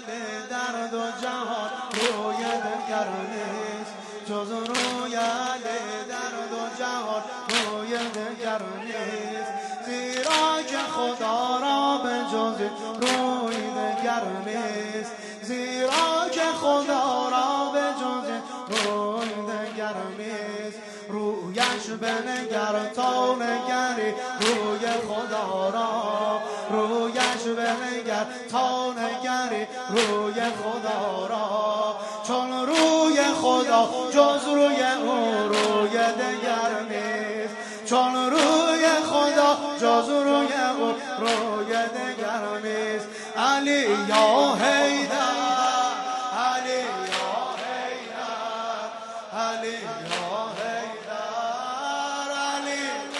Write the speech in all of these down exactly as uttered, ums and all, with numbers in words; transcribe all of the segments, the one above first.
علی در دو جهان روی دگر نیست، جز روی علی در دو جهان روی دگر نیست، زیرا که خدا را به جز روی دگر نیست، زیرا که خدا را به جز روی دگر نیست. رویش بنگر تا نگری روی خدا را، رویش بنگر تا نگری روی خدا را، چون روی خدا جز روی او روی دگر نیست، چون روی خدا جز روی او روی دگر نیست. علی یا حیدر، علی یا حیدر، علی یا حیدر، علی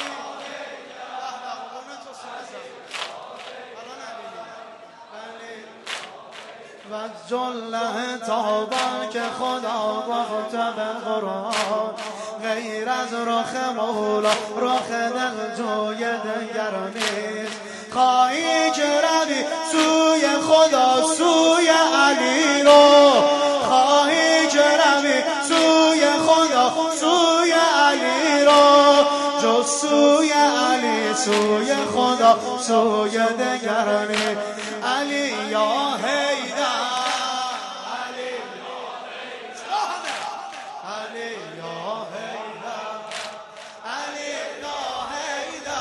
و جله تابان که خدا گفت به قرآن، غیر از رخ مولا رخ دل جوی دگر نیست. خواهی که روی سوی خدا سوی علی رو، خواهی که روی سوی خدا سوی علی رو، جز سوی علی سوی خدا سوی دگر نیست. علی یا حیدر، علی یا حیدر، علی یا حیدر، علی یا حیدر،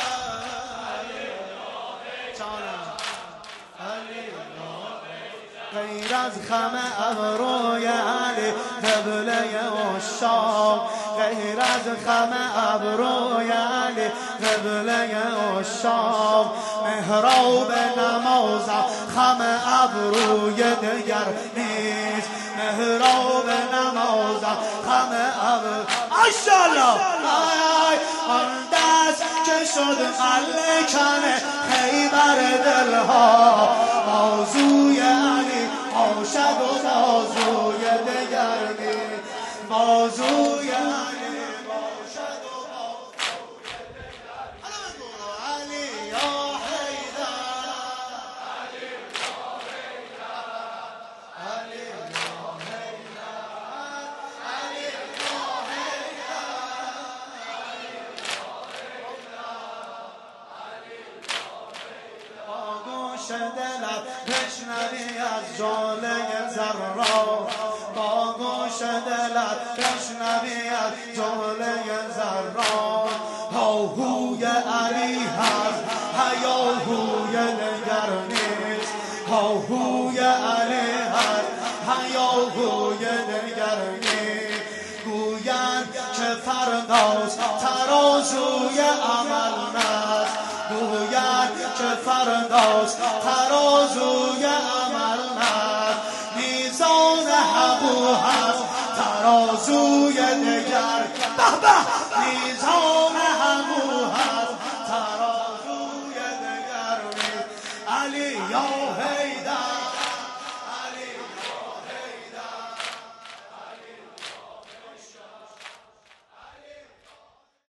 علی یا حیدر. غیر از خم ابروی علی قبله عشاق، غیر از خم ابروی علی قبله عشاق، محراب نمازم خم ابروی دگر نیست، محراب نمازم خم ابروی ماشاءالله. آن دست که شد ملکن خیبر دلها، بازوی علی باشد و بازوی دگر نیست، بازوی علی باشد و بازوی دگر. علی یا حیدر، علی یا حیدر، علی یا حیدر، علی یا حیدر، علی یا حیدر. با گوش دلت بشنوی از جاله ذرات، با گوش دلت بشنوی از جاله ذرات، هاهوی علی هست هیاهوی دگر نیست، هاهوی علی هست هیاهوی دگر نیست. گویند که فرداست ترازوی عمل نست، گویند که فرداست ترازوی عمل نست، میزان حقو هست ترازوی دگر، به به میزان حقو هست ترازوی دگر نیست. علی یا حیدر،